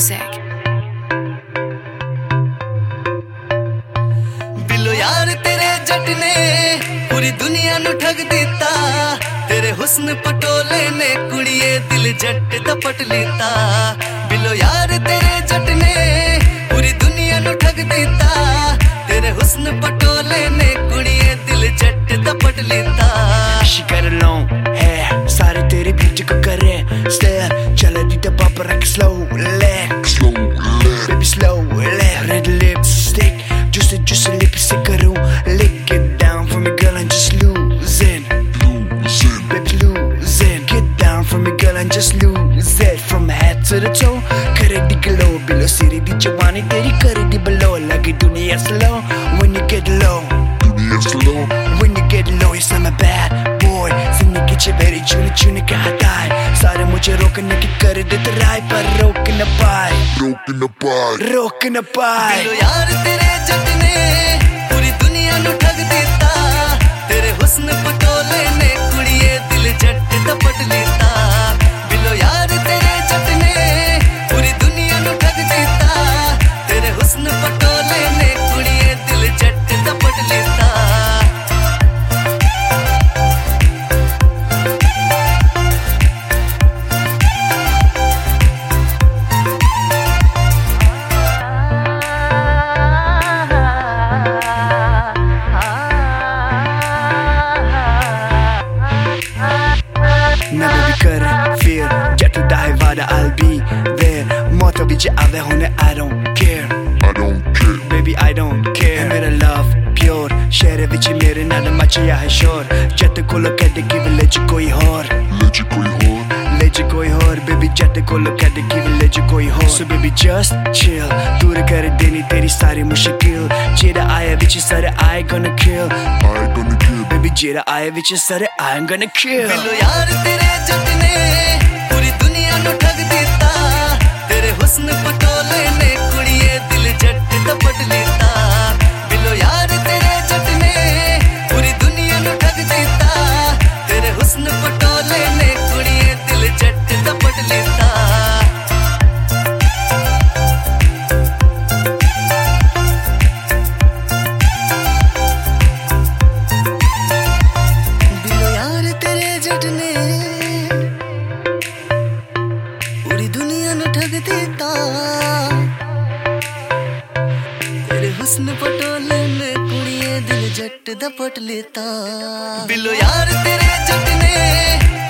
music. Below यार तेरे जट ने पूरी दुनिया नु ठग दिता, तेरे हुस्न पटोले ने कुड़िए दिल जट दपट लेता। बिलो यार तेरे जट ने पूरी दुनिया नु ठग दिता, तेरे हुस्न पटोले ने कुड़िए दिल जट दपट लेता। She got a long hair, सारे तेरे ब्यूटी को करे stare, चला दी तो पापा रख slowly, baby slowly, red lipstick, juicy lips से करूँ, lick it down for me girl and just lose it, baby lose it, get down for me girl and just lose it, from head to the toe, करे दी glow, below सिरी दी जवानी तेरी करे दी below, लगी दुनिया slow, when you get low, when you get low, yes I'm a bad boy, जिंदगी चे मेरी चुनी कहता है, सारे मुझे रोकने की कर दे ट्राई, पर रोक न पाए। बिलो यार तेरे जट ने पूरी दुनिया नु ठग देता, तेरे हुस्न पटोले ने कुड़िए दिल जट दपट लेता। बिलो यार तेरे जट ने पूरी दुनिया नु ठग देता, तेरे हुस्न पटोले ने कुड़िए दिल जट दपट लेता। Never be कर fear, जट दाए वादा I'll be there, मौत भी जावे होने I don't care, baby I don't care, मेरा love pure, शहर विच मेरे नाल मचिया है शोर, जट कोलो कद की विलेज कोई होर, baby जट कोलो कद की विलेज कोई होर, so baby just chill, दूर कर देनी तेरी सारी मुश्किल, जेड़ा आया विच सारे I gonna kill, baby जेड़ा आया विच सारे I'm gonna kill। बिलो यार तेरे जट ने पूरी दुनिया नु ठग देता, तेरे हुस्न पटोले ने कुड़िए दिल जट दपट लेता। बिलो यार तेरे जट ने पूरी दुनिया नु ठग देता, तेरे हुस्न पटोले ने कुड़िए दिल जट दपट लेता। बिलो यार तेरे जट ने पूरी दुनिया नु ठग देता, तेरे हुस्न पटोले ने कुड़िए दिल जट दपट लेता। बिलो यार तेरे जट ने